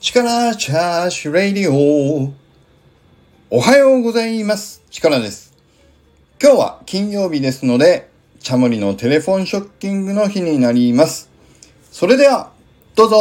力チャージレディオ。おはようございます。力です。今日は金曜日ですので、チャモリのテレフォンショッキングの日になります。それでは、どうぞ。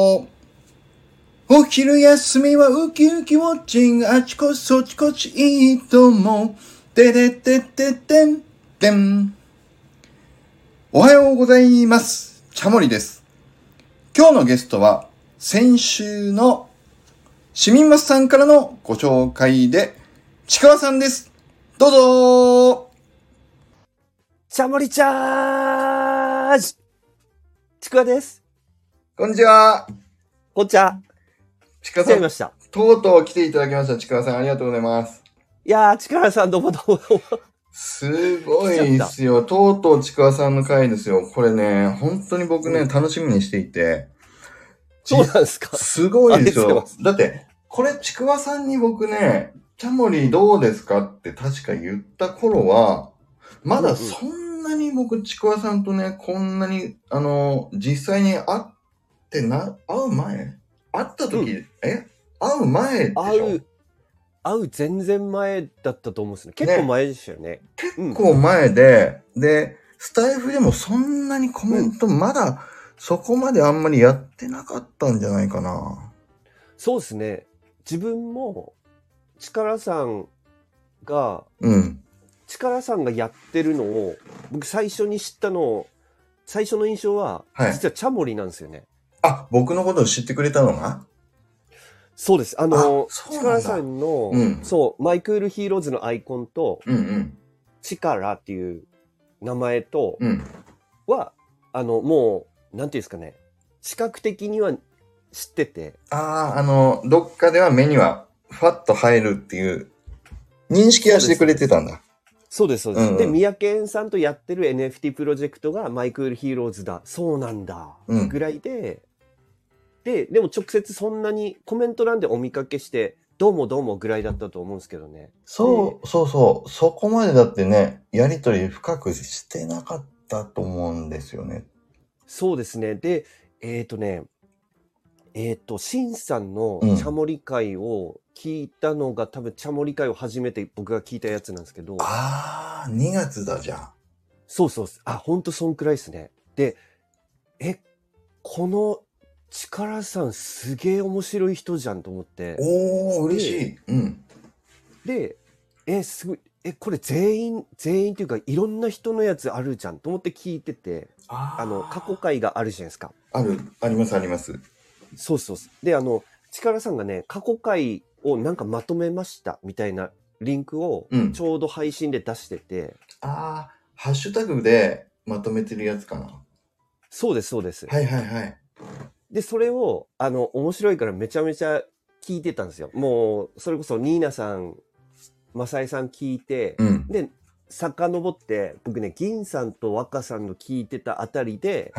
お昼休みはウキウキウォッチング、あちこちそちこちいいとも。てれてててんてん。おはようございます。チャモリです。今日のゲストは、先週の市民マスさんからのご紹介で、ちくわさんです。どうぞチャモリチャージちくわです。 こんにちは。 こんにちは。 ちくわさん、 来ちゃいました。 とうとう来ていただきました。ちくわさん、ありがとうございます。 いやー、ちくわさんどうもどうもどうも。 すごいですよ。とうとうちくわさんの回ですよ。これね、本当に僕ね、楽しみにしていて。 そうなんですか。 すごいですよ。 ありがとうございます。 だって、これちくわさんに僕ね、チャモリどうですかって確か言った頃は、まだそんなに僕ちくわさんとね、こんなに、実際に会う前会った時、会う前でしょ？ 会う全然前だったと思うんですね。結構前でしたよね。 結構前で、で、スタイフでもそんなにコメントまだそこまであんまりやってなかったんじゃないかな。 そうですね。自分も、力さんがやってるのを、僕最初に知ったの、最初の印象は、実はチャモリなんですよね。 あ、僕のことを知ってくれたのが？ そうです。力さんの、マイクールヒーローズのアイコンと、力っていう名前と、は、もう、なんていうんですかね、視覚的には知ってて。 どっかでは目には、ファッと入るっていう、認識はしてくれてたんだ。 そうです、そうです。で、三宅さんとやってる NFT プロジェクトがマイクールヒーローズだ。そうなんだ。ぐらいで、でも直接そんなにコメント欄でお見かけして、どうもどうもぐらいだったと思うんですけどね。 そう。そこまでだってね、やりとり深くしてなかったと思うんですよね。 そうですね。で、シンさんのチャモリ会を聞いたのが、多分チャモリ会を初めて僕が聞いたやつなんですけど。 2月だじゃん。 そう。ほんとそんくらいですね。で、この力さんすげえ面白い人じゃんと思って。 嬉しい。 で、すごい、これ全員っていうかいろんな人のやつあるじゃんと思って聞いてて、過去回があるじゃないですか。 あります。 そう。で、力さんがね、過去回をなんかまとめましたみたいなリンクをちょうど配信で出してて。 ハッシュタグでまとめてるやつかな。 そうです。 はい。 で、それを、面白いからめちゃめちゃ聞いてたんですよ。もう、それこそニーナさん、マサイさん聞いて、で、遡って、僕ね、銀さんと若さんの聞いてたあたりで、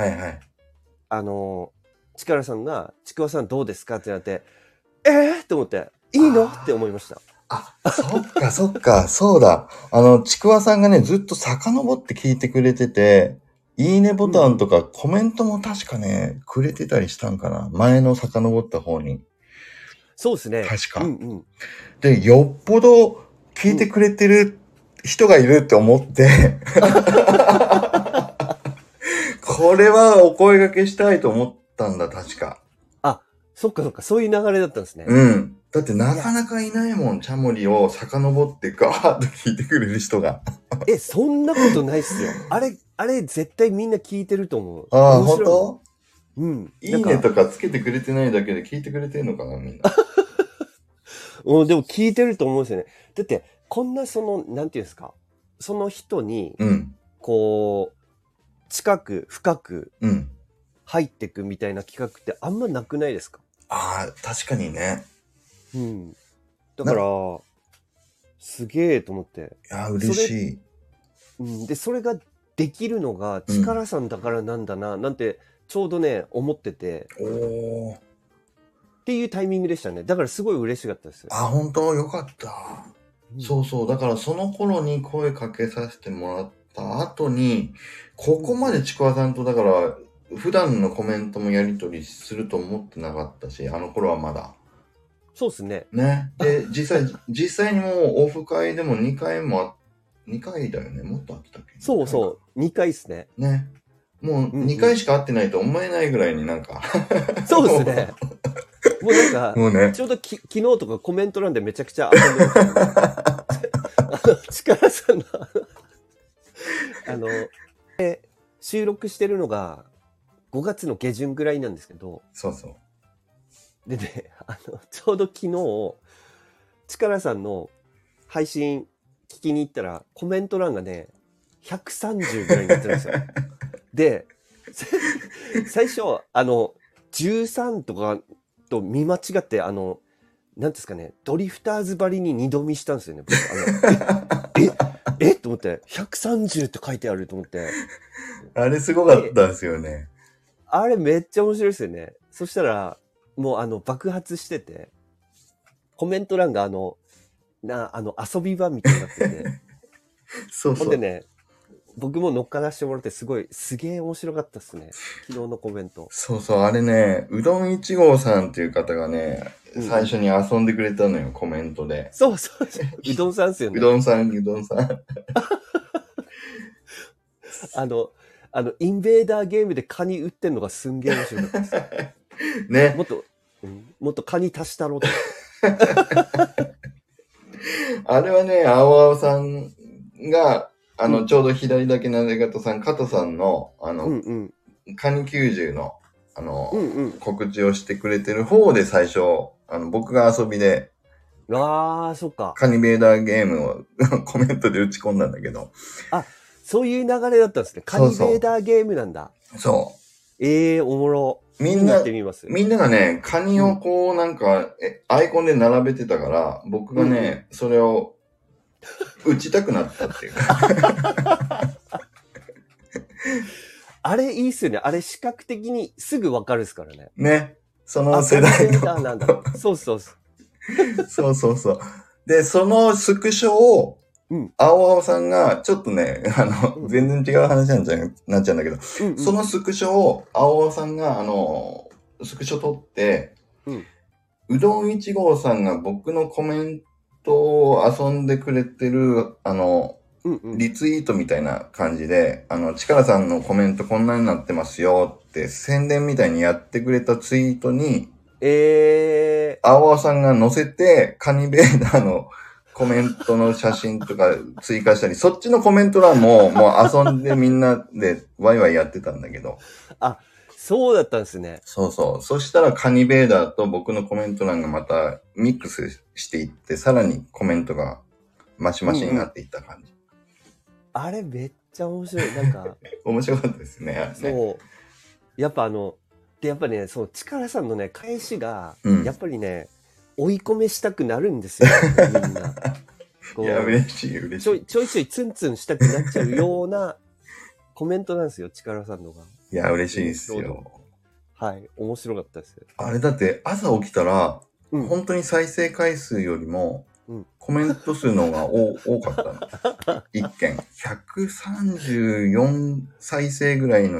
力さんが、ちくわさんどうですかってなって、って思って、いいのって思いました。 そっか、そうだ。ちくわさんがね、ずっと遡って聞いてくれてて、いいねボタンとかコメントも確かね、くれてたりしたんかな。前の遡った方に。 そうですね。 確か。で、よっぽど聞いてくれてる人がいるって思って、これはお声掛けしたいと思ったんだ、確か。 そっか、そういう流れだったんですね。 だってなかなかいないもん、チャモリを遡ってガーッと聞いてくれる人が。 そんなことないっすよ。あれ絶対みんな聞いてると思う。 本当？ いいねとかつけてくれてないだけで聞いてくれてんのかな、みんな。 でも聞いてると思うんですよね。だって、こんななんていうんですか、その人に、こう、近く、深く、入ってくみたいな企画ってあんまなくないですか？ 確かにね。 だから、すげえと思って。 嬉しい。で、それができるのが力さんだからなんだな、なんて、ちょうどね、思ってて。っていうタイミングでしたね。だからすごい嬉しかったです。 本当？よかった。そう。だからその頃に声かけさせてもらった後に、ここまでちくわさんとだから、 普段のコメントもやり取りすると思ってなかったし、あの頃はまだ。 そうですね。 ね。で、実際にもうオフ会でも2回だよね。もっとあったっけ？ そうそう。2回ですね。 ね。もう2回しか会ってないと思えないぐらいになんか。 そうですね。もうなんか、 もうね、 ちょうど昨日とかコメント欄でめちゃくちゃ遊んでましたね。力さんの、収録してるのが5月の下旬ぐらいなんですけど。 そうそう。 でね、ちょうど昨日、力さんの配信聞きに行ったら、コメント欄がね、130ぐらいになってるんですよ。で、最初、13とかと見間違って、なんですかね、ドリフターズばりに二度見したんですよね、僕。と思って、130って書いてあると思って。 あれすごかったんですよね。 あれめっちゃ面白いですよね。そしたら、もう爆発してて、コメント欄が遊び場みたいになってて。 そうそう。 ほんでね、僕も乗っからしてもらってすげえ面白かったっすね。昨日のコメント。 そうそう、あれね、うどん1号さんっていう方がね、最初に遊んでくれたのよ、コメントで。 そう。うどんさんっすよね。 うどんさん。 インベーダーゲームでカニ売ってんのがすんげえ面白かったです。 ね。 もっとカニ足したろうと。 あれはね、青さんが、ちょうど左だけなで方さん、加藤さんの、カニ90の、告知をしてくれてる方で最初、僕が遊びで、 そっか。 カニベーダーゲームをコメントで打ち込んだんだけど。 そういう流れだったんですね。カニベーダーゲームなんだ。 そう。 おもろ。 みんながね、カニをこうなんか、アイコンで並べてたから、僕がね、それを打ちたくなったっていうか。 あれいいっすよね。あれ視覚的にすぐわかるっすからね。 ね。その世代の。 なんだ。そう。 そう。で、そのスクショを、青さんが、ちょっとね、全然違う話なっちゃうんだけど、そのスクショを、青さんが、スクショ撮って、うどん1号さんが僕のコメントを遊んでくれてる、リツイートみたいな感じで、力さんのコメントこんなになってますよって宣伝みたいにやってくれたツイートに、青さんが載せて、カニベーダーのコメントの写真とか追加したり、そっちのコメント欄も遊んでみんなでワイワイやってたんだけど。 そうだったんですね。 そう。そしたらカニベーダーと僕のコメント欄がまたミックスしていって、さらにコメントがマシマシになっていった感じ。 あれめっちゃ面白い。なんか。 面白かったですね。 そう。やっぱやっぱね、そう、力さんのね、返しが、やっぱりね、追い込めしたくなるんですよ、みんな。 いや、嬉しい。 ちょいちょいツンツンしたくなっちゃうようなコメントなんですよ、力さんのが。 いや、嬉しいですよ。 はい、面白かったです。 あれだって朝起きたら、本当に再生回数よりも、コメント数の方が多かったの。一件。134再生ぐらいの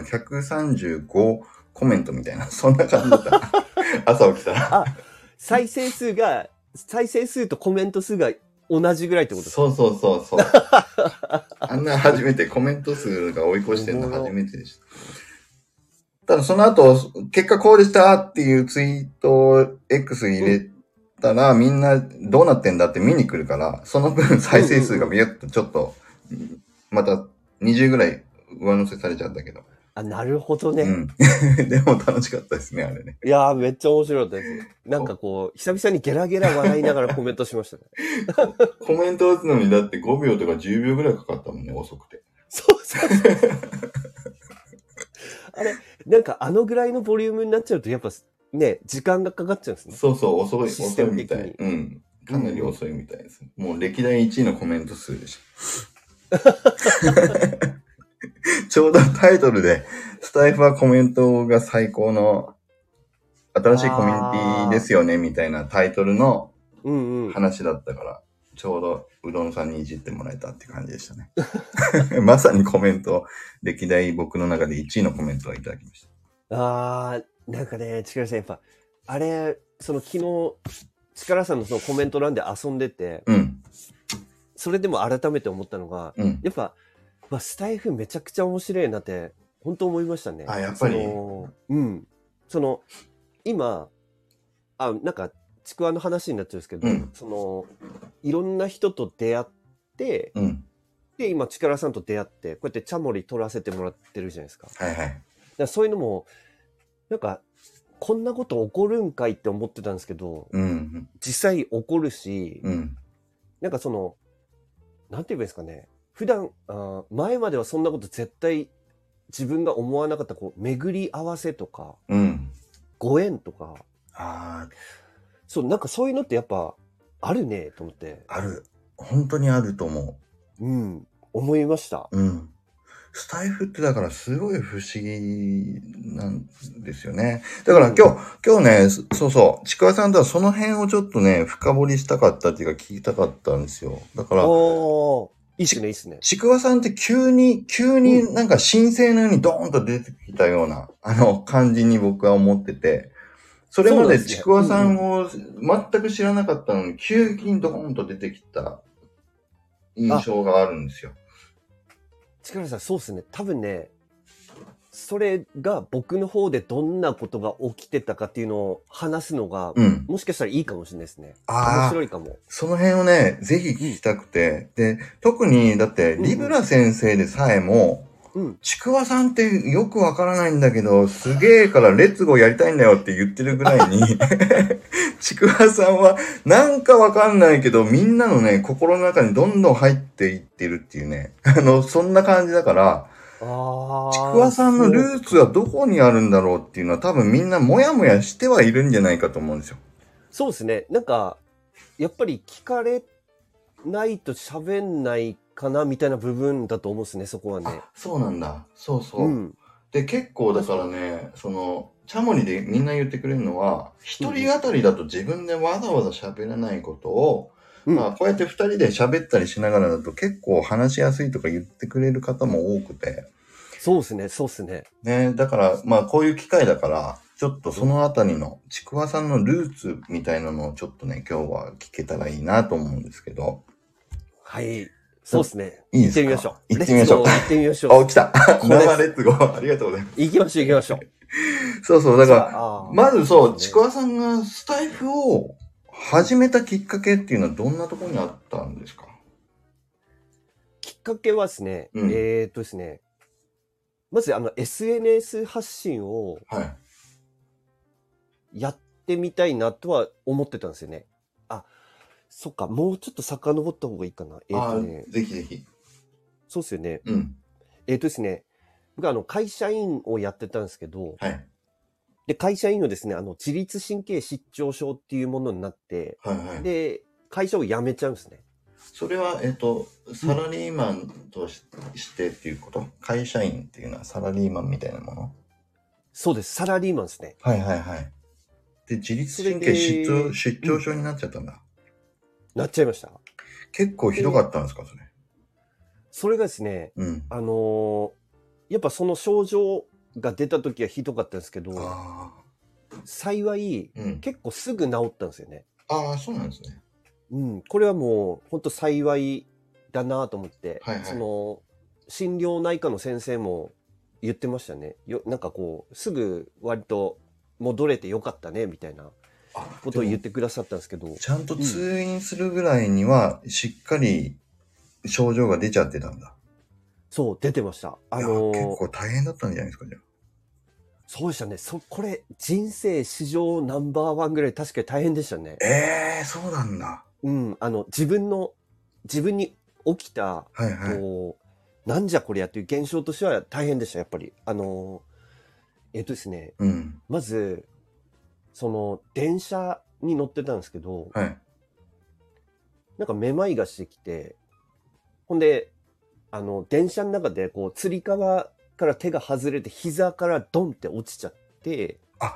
135コメントみたいな、そんな感じだった。朝起きたら。 再生数とコメント数が同じぐらいってことですか？ そう。あんな初めてコメント数が追い越してるの初めてでした。ただその後、結果こうでしたっていうツイートを X 入れたら、みんなどうなってんだって見に来るから、その分再生数がビュッとちょっと、また20ぐらい上乗せされちゃったけど。 なるほどね。 でも楽しかったですね、あれね。 いやー、めっちゃ面白かったです。なんかこう、久々にゲラゲラ笑いながらコメントしましたね。 コメント打つのにだって5秒とか10秒ぐらいかかったもんね、遅くて。 そう。あれ、なんかぐらいのボリュームになっちゃうと、やっぱね、時間がかかっちゃうんですね。 そう、遅いみたい。かなり遅いみたいです。もう歴代1位のコメント数でした。ちょうどタイトルで、スタイフはコメントが最高の新しいコミュニティですよね、みたいなタイトルの話だったから、ちょうどうどんさんにいじってもらえたって感じでしたね。まさにコメント、歴代僕の中で1位のコメントをいただきました。 なんかね、力さんやっぱ、あれ、昨日、力さんのそのコメント欄で遊んでて、うん、それでも改めて思ったのが、うん、やっぱ、スタイフめちゃくちゃ面白いなって、本当思いましたね。 やっぱり。 うん。今、なんか、ちくわの話になっちゃうんですけど、うん、いろんな人と出会って、うん、で、今、力さんと出会って、こうやってチャモリ取らせてもらってるじゃないですか。 はいはい。だからそういうのも、なんか、こんなこと起こるんかいって思ってたんですけど、うん、実際起こるし、うん、なんかなんて言えばいいですかね。普段、前まではそんなこと絶対自分が思わなかった巡り合わせとか、うん、ご縁とか、そう、なんかそういうのってやっぱあるねと思って。 ある。本当にあると思う。うん。思いました。 うん。スタイフってだからすごい不思議なんですよね。だから今日ね、そうそう、ちくわさんとはその辺をちょっとね、深掘りしたかったっていうか聞きたかったんですよ。だから、 いいっすね、いいっすね。 ちくわさんって急になんか神聖のようにドーンと出てきたような、感じに僕は思ってて、それまでちくわさんを全く知らなかったのに、急激にドーンと出てきた印象があるんですよ。 力さん、そうっすね。多分ね、それが僕の方でどんなことが起きてたかっていうのを話すのが、もしかしたらいいかもしれないですね。面白いかも。 その辺をね、ぜひ聞きたくて。で、特に、だって、リブラ先生でさえも、ちくわさんってよくわからないんだけど、すげえからレッツゴーやりたいんだよって言ってるぐらいに、ちくわさんはなんかわかんないけど、みんなのね、心の中にどんどん入っていってるっていうね、そんな感じだから、ちくわさんのルーツはどこにあるんだろうっていうのは多分みんなもやもやしてはいるんじゃないかと思うんですよ。 そうですね。なんか、やっぱり聞かれないと喋んないかなみたいな部分だと思うんですね、そこはね。 そうなんだ。そうそう。うん、で、結構だからね、チャモリでみんな言ってくれるのは、一人語りだと自分でわざわざ喋らないことを、まあ、こうやって二人で喋ったりしながらだと結構話しやすいとか言ってくれる方も多くて。 そうですね、そうですね。 ね、だから、まあ、こういう機会だから、ちょっとそのあたりの、ちくわさんのルーツみたいなのをちょっとね、今日は聞けたらいいなと思うんですけど。 はい。そうですね。 いいですか？ 行ってみましょう。 行ってみましょう。 行ってみましょう。 来た。生レッツゴー。ありがとうございます。 行きましょう、行きましょう。 そうそう。だから、まずそう、ちくわさんがスタイフを始めたきっかけっていうのはどんなところにあったんですか？ きっかけはですね、ですね、まずSNS 発信をやってみたいなとは思ってたんですよね。そっか、もうちょっと遡った方がいいかな。 ぜひぜひ。 そうですよね。ですね、僕会社員をやってたんですけど、はい。で、会社員のですね、自律神経失調症っていうものになって、はいはい。で、会社を辞めちゃうんですね。 それは、サラリーマンとしてっていうこと？会社員っていうのはサラリーマンみたいなもの？ そうです。サラリーマンですね。 はいはいはい。で、自律神経失調症になっちゃったんだ。 なっちゃいました。 結構ひどかったんですか、それ。 それがですね、やっぱその症状が出た時はひどかったんですけど、幸い、結構すぐ治ったんですよね。 そうなんですね。 これはもう本当幸いだなと思って、はいはい、心療内科の先生も言ってましたね。なんかすぐ割と戻れてよかったねみたいなことを言ってくださったんですけど、 ちゃんと通院するぐらいにはしっかり症状が出ちゃってたんだ。 そう、出てました。 結構大変だったんじゃないですか、じゃあ。 そうでしたね。これ、人生史上ナンバーワンぐらい確かに大変でしたね。 そうなんだ。 自分に起きた、はいはい、なんじゃこりゃっていう現象としては大変でした、やっぱり。ですね、まず、電車に乗ってたんですけど、はい、なんかめまいがしてきて、ほんで、電車の中で、つり革から手が外れて、膝からドンって落ちちゃって。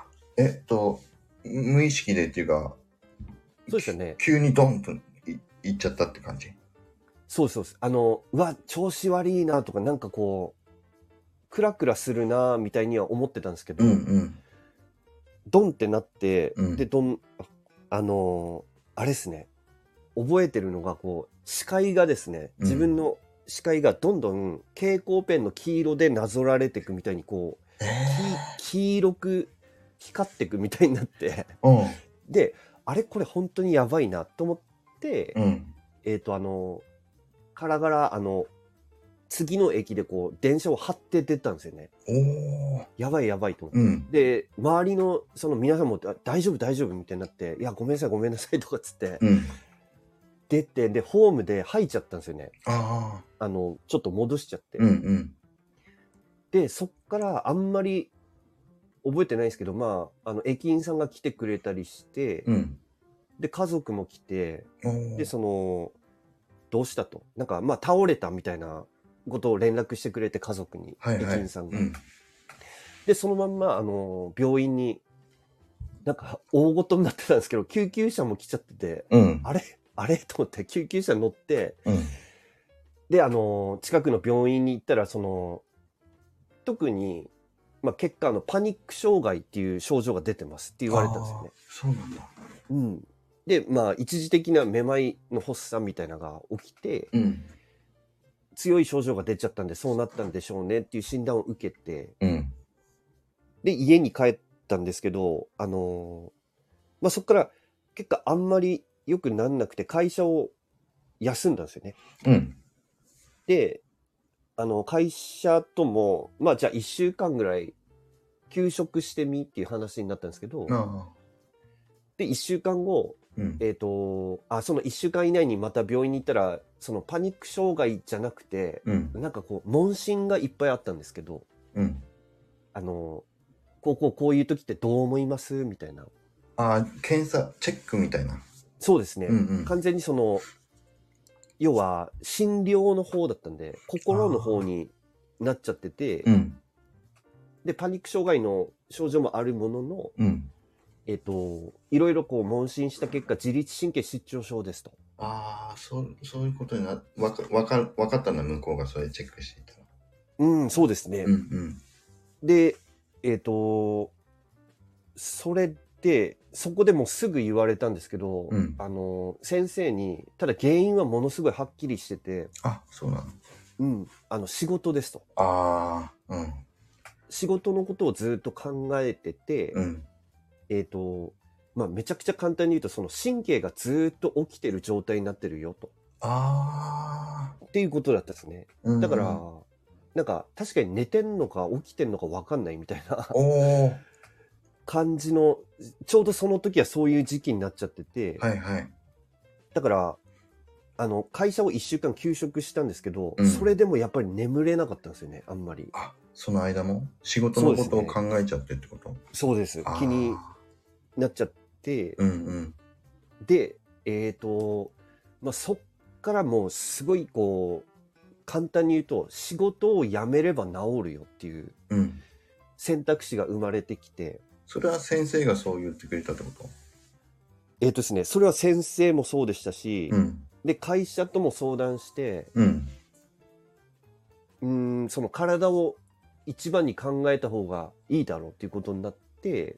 無意識でっていうか、 そうですよね。 急にドンといっちゃったって感じ？ そうです。うわ、調子悪いなとか、なんかクラクラするなみたいには思ってたんですけど、 うんうん、 ドンってなって、 うん、 で、あれですね。覚えてるのが、こう、視界がですね、自分の視界がどんどん蛍光ペンの黄色でなぞられていくみたいに、こう、黄色く光っていくみたいになってで、あれこれ本当にやばいなと思って、 うん、 ガラガラ、次の駅でこう、電車を張って出たんですよね。やばいやばいと思って。うん、で、周りの、皆さんも、大丈夫大丈夫みたいになって、いや、ごめんなさいごめんなさいとかっつって、出て、で、ホームで吐いちゃったんですよね。ちょっと戻しちゃって。 うんうん、 で、そっからあんまり覚えてないですけど、まあ、駅員さんが来てくれたりして、で、家族も来て、で、どうしたと。なんか、まあ、倒れたみたいなことを連絡してくれて、家族に、駅員さんが。で、そのまんま、病院に、なんか、大ごとになってたんですけど、救急車も来ちゃってて、あれと思って救急車乗って、で、近くの病院に行ったら、特に、まあ、結果、パニック障害っていう症状が出てますって言われたんですよね。 そうなんだ。 うん。で、まあ、一時的なめまいの発作みたいなのが起きて、強い症状が出ちゃったんで、そうなったんでしょうねっていう診断を受けて、で、家に帰ったんですけど、まあ、そこから結果あんまり良くなんなくて会社を休んだんですよね。で、会社とも、まあじゃあ1週間ぐらい休職してみっていう話になったんですけど、で、1週間後、その1週間以内にまた病院に行ったら、そのパニック障害じゃなくて、なんかこう、問診がいっぱいあったんですけど、こういう時ってどう思いますみたいな。 検査、チェックみたいな。 そうですね。完全に要は、診療の方だったんで、心の方になっちゃってて、で、パニック障害の症状もあるものの、いろいろこう問診した結果、自律神経失調症ですと。 そういうことにわかったんだ、向こうがそれチェックしていたら。そうですね。で、それで、そこでもすぐ言われたんですけど、先生に、ただ原因はものすごいはっきりしてて、 そうなの？ 仕事ですと。仕事のことをずっと考えてて、まあ、めちゃくちゃ簡単に言うと、神経がずっと起きてる状態になってるよと。っていうことだったですね。だから、なんか、確かに寝てんのか起きてんのか分かんないみたいな感じの、ちょうどその時はそういう時期になっちゃってて、だから、会社を1週間休職したんですけど、それでもやっぱり眠れなかったんですよね、あんまり。 その間も仕事のことを考えちゃってってこと？ そうです。気になっちゃって、で、まあ、そっからもうすごいこう、簡単に言うと、仕事を辞めれば治るよっていう選択肢が生まれてきて。 それは先生がそう言ってくれたってこと？ ですね、それは先生もそうでしたし、で、会社とも相談して、その体を一番に考えた方がいいだろうっていうことになって。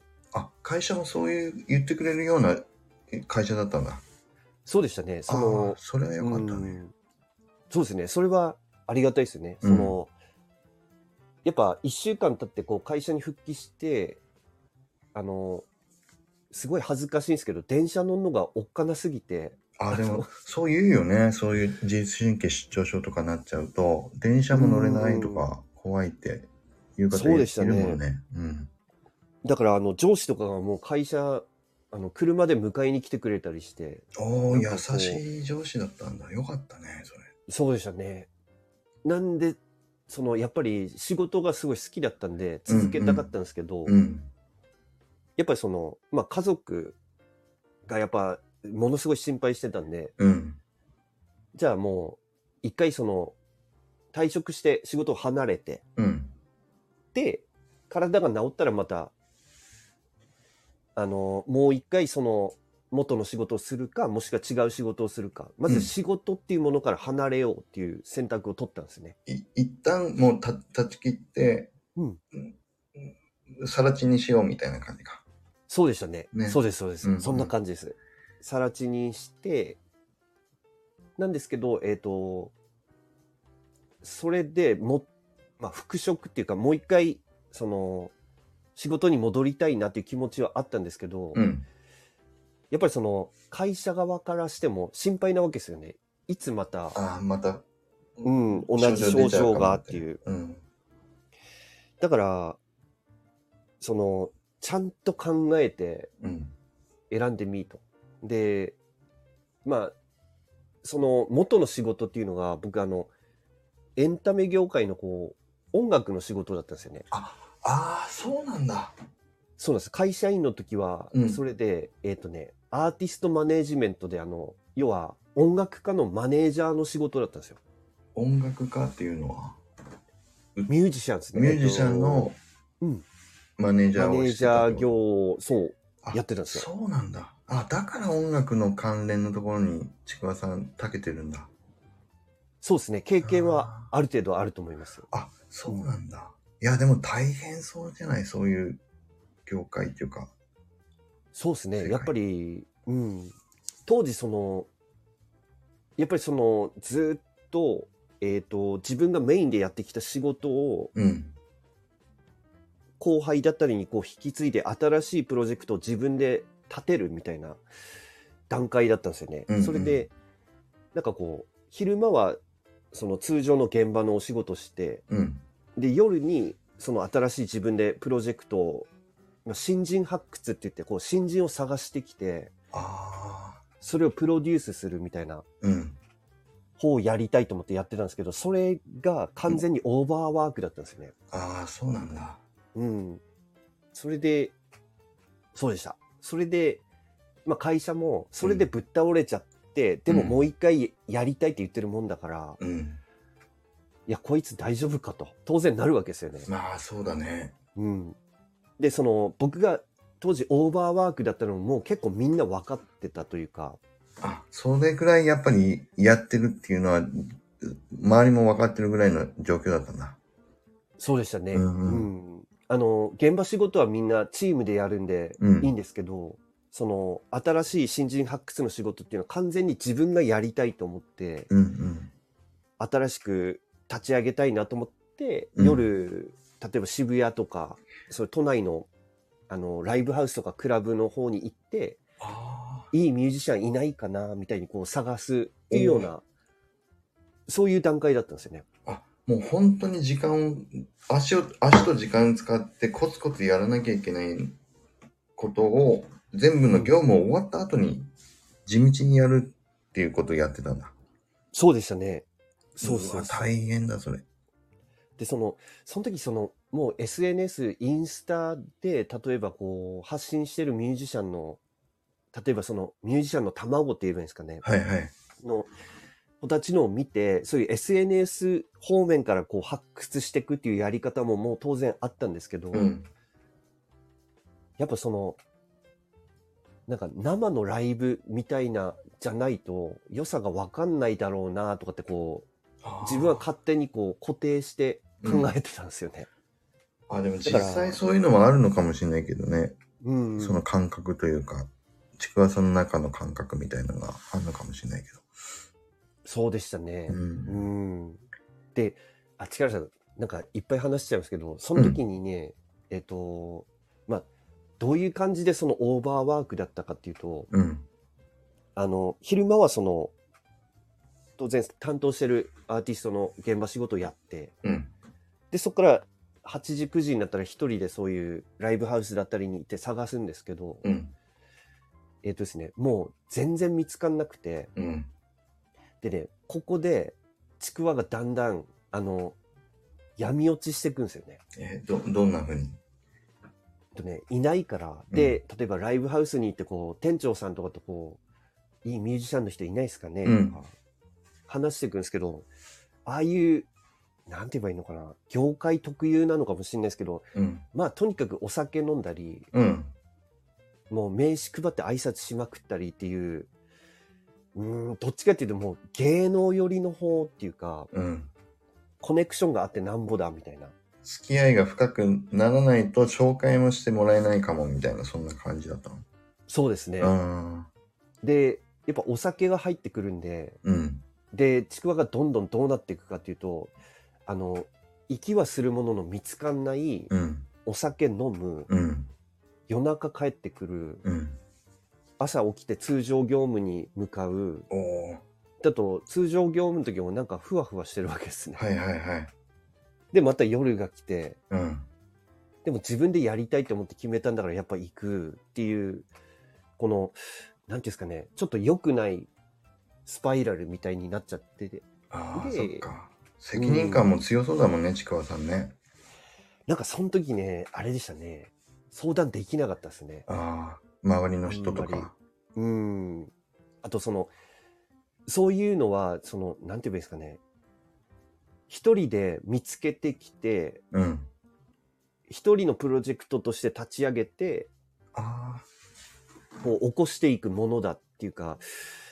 会社もそういう言ってくれるような会社だったんだ。 そうでしたね。 それはよかったね。 そうですね。それはありがたいですよね。やっぱ1週間経ってこう会社に復帰して、すごい恥ずかしいんですけど、電車乗るのがおっかなすぎて。 でも、そう言うよね。そういう自律神経失調症とかなっちゃうと、電車も乗れないとか怖いっていう方いるもんね。 だから上司とかがもう会社、車で迎えに来てくれたりして。 優しい上司だったんだ。よかったね、それ。 そうでしたね。なんで、やっぱり仕事がすごい好きだったんで、続けたかったんですけど、やっぱりまあ家族がやっぱ、ものすごい心配してたんで、じゃあもう、一回退職して仕事を離れて、で、体が治ったらまた、もう一回元の仕事をするか、もしくは違う仕事をするか、まず仕事っていうものから離れようっていう選択を取ったんですね。 一旦もう断ち切って、さら地にしようみたいな感じか。 そうでしたね。そうです、そうです。そんな感じです。さら地にして、なんですけど、それで復職っていうか、もう一回、仕事に戻りたいなっていう気持ちはあったんですけど、やっぱり会社側からしても心配なわけですよね。いつまた、同じ症状がっていう。だから、ちゃんと考えて、選んでみと。で、元の仕事っていうのが、僕エンタメ業界の音楽の仕事だったんですよね。 そうなんだ。 そうなんです。会社員の時は、それで、アーティストマネージメントで要は音楽家のマネージャーの仕事だったんですよ。 音楽家っていうのはミュージシャンですね。 ミュージシャンのマネージャーをしてた。 マネージャー業を、やってたんですよ。 そうなんだ。だから音楽の関連のところにちくわさん長けてるんだ。 そうですね。経験はある程度あると思います。 そうなんだ。いや、でも大変そうじゃない？そういう業界っていうか。 そうですね。やっぱり、当時やっぱりずっと、自分がメインでやってきた仕事を、後輩だったりに引き継いで新しいプロジェクトを自分で立てるみたいな段階だったんですよね。それで、なんか昼間は通常の現場のお仕事して、で、夜に新しい自分でプロジェクトを、新人発掘って言って、新人を探してきて、それをプロデュースするみたいな方をやりたいと思ってやってたんですけど、それが完全にオーバーワークだったんですよね。 そうなんだ。 それで、そうでした。それで、会社もそれでぶっ倒れちゃって、でももう一回やりたいって言ってるもんだから、いや、こいつ大丈夫かと、当然なるわけですよね。 そうだね。 で、僕が当時オーバーワークだったのももう結構みんな分かってたというか。 それぐらいやっぱりやってるっていうのは、周りも分かってるぐらいの状況だったんだ。 そうでしたね。現場仕事はみんなチームでやるんでいいんですけど、新しい新人発掘の仕事っていうのは完全に自分がやりたいと思って、新しく立ち上げたいなと思って、夜、例えば渋谷とか、都内のライブハウスとかクラブの方に行って、いいミュージシャンいないかなみたいに探すっていうような、そういう段階だったんですよね。 もう本当に足と時間使ってコツコツやらなきゃいけないことを、全部の業務を終わった後に地道にやるっていうことをやってたんだ。 そうでしたね。 大変だ、それ。 で、その時もう SNS、インスタで、例えば発信してるミュージシャンの、例えばミュージシャンの卵って言えばいいんですかね。の子たちのを見て、そういう SNS 方面から発掘していくっていうやり方ももう当然あったんですけど、やっぱなんか生のライブみたいなじゃないと良さが分かんないだろうなとかって自分は勝手に固定して考えてたんですよね。 でも実際そういうのもあるのかもしれないけどね。その感覚というか、ちくわさんの中の感覚みたいなのがあるのかもしれないけど。 そうでしたね。で、力さん、なんかいっぱい話しちゃいますけど、その時にね、どういう感じでオーバーワークだったかっていうと、昼間は当然担当してるアーティストの現場仕事をやって、で、そこから8時、9時になったら一人でそういうライブハウスだったりに行って探すんですけど、ですね、もう全然見つかんなくて、でね、ここでちくわがだんだん、闇落ちしていくんですよね。 どんな風に？ いないから、で、例えばライブハウスに行って店長さんとかといいミュージシャンの人いないですかね、とか話していくんですけど、ああいう、なんて言えばいいのかな、業界特有なのかもしれないですけど、とにかくお酒飲んだり、 もう名刺配って挨拶しまくったりっていう、どっちかっていうともう芸能寄りの方っていうか、コネクションがあってなんぼだみたいな。 付き合いが深くならないと紹介もしてもらえないかもみたいな、そんな感じだったの。 そうですね。で、やっぱお酒が入ってくるんで、で、ちくわがどんどんどうなっていくかっていうと、息はするものの見つかんない、お酒飲む、夜中帰ってくる、朝起きて通常業務に向かう、だと通常業務の時もなんかふわふわしてるわけですね。で、また夜が来て、でも自分でやりたいと思って決めたんだからやっぱ行くっていう、この、なんていうんですかね、ちょっと良くないスパイラルみたいになっちゃってて。 そっか。責任感も強そうだもんね、ちくわさんね。 なんかその時ね、あれでしたね。相談できなかったですね。 周りの人とか。 あとそういうのは、なんて言えばいいですかね。一人で見つけてきて、一人のプロジェクトとして立ち上げて、こう起こしていくものだっていうか、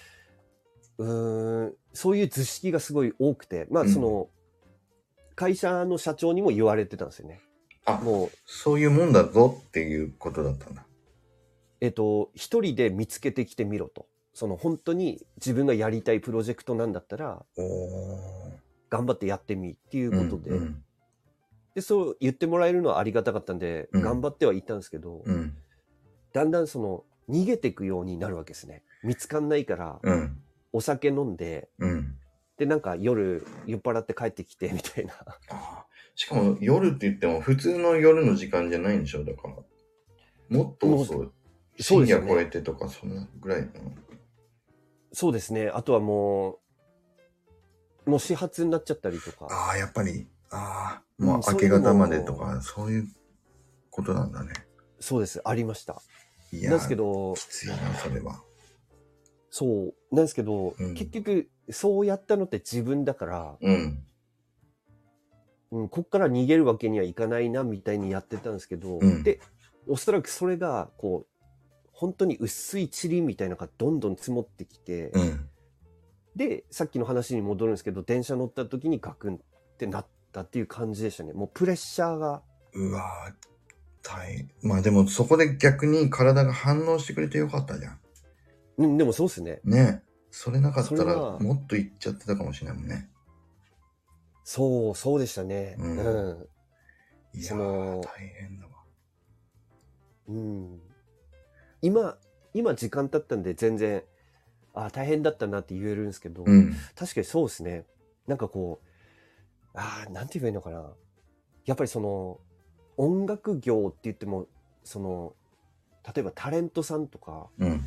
そういう図式がすごい多くて、まあ会社の社長にも言われてたんですよね。 もうそういうもんだぞっていうことだったんだ。 一人で見つけてきてみろと。本当に自分がやりたいプロジェクトなんだったら、頑張ってやってみっていうことで、で、そう言ってもらえるのはありがたかったんで、頑張ってはいったんですけど、だんだん逃げていくようになるわけですね。見つかんないから、お酒飲んで、で、なんか夜酔っ払って帰ってきてみたいな。 しかも夜って言っても普通の夜の時間じゃないんでしょ、だから。もっと遅い。深夜超えてとか、そんなぐらいかな。 そうですね。あとはもう始発になっちゃったりとか。 やっぱり。もう明け方までとか、そういうことなんだね。 そうです。ありました。なんですけど、 きついな、それは。 そう。なんですけど、結局、そうやったのって自分だから、こっから逃げるわけにはいかないな、みたいにやってたんですけど、で、おそらくそれが、本当に薄い塵みたいなのがどんどん積もってきて、で、さっきの話に戻るんですけど、電車乗った時にガクンってなったっていう感じでしたね。もうプレッシャーが。 まあでもそこで逆に体が反応してくれてよかったじゃん。でもそうですね。 ね。それなかったらもっといっちゃってたかもしれないもんね。 そうでしたね。 いやー、大変だわ。 今時間経ったんで全然、大変だったなって言えるんですけど、確かにそうですね。なんかなんて言えばいいのかな。やっぱり音楽業って言っても、例えばタレントさんとか、なんて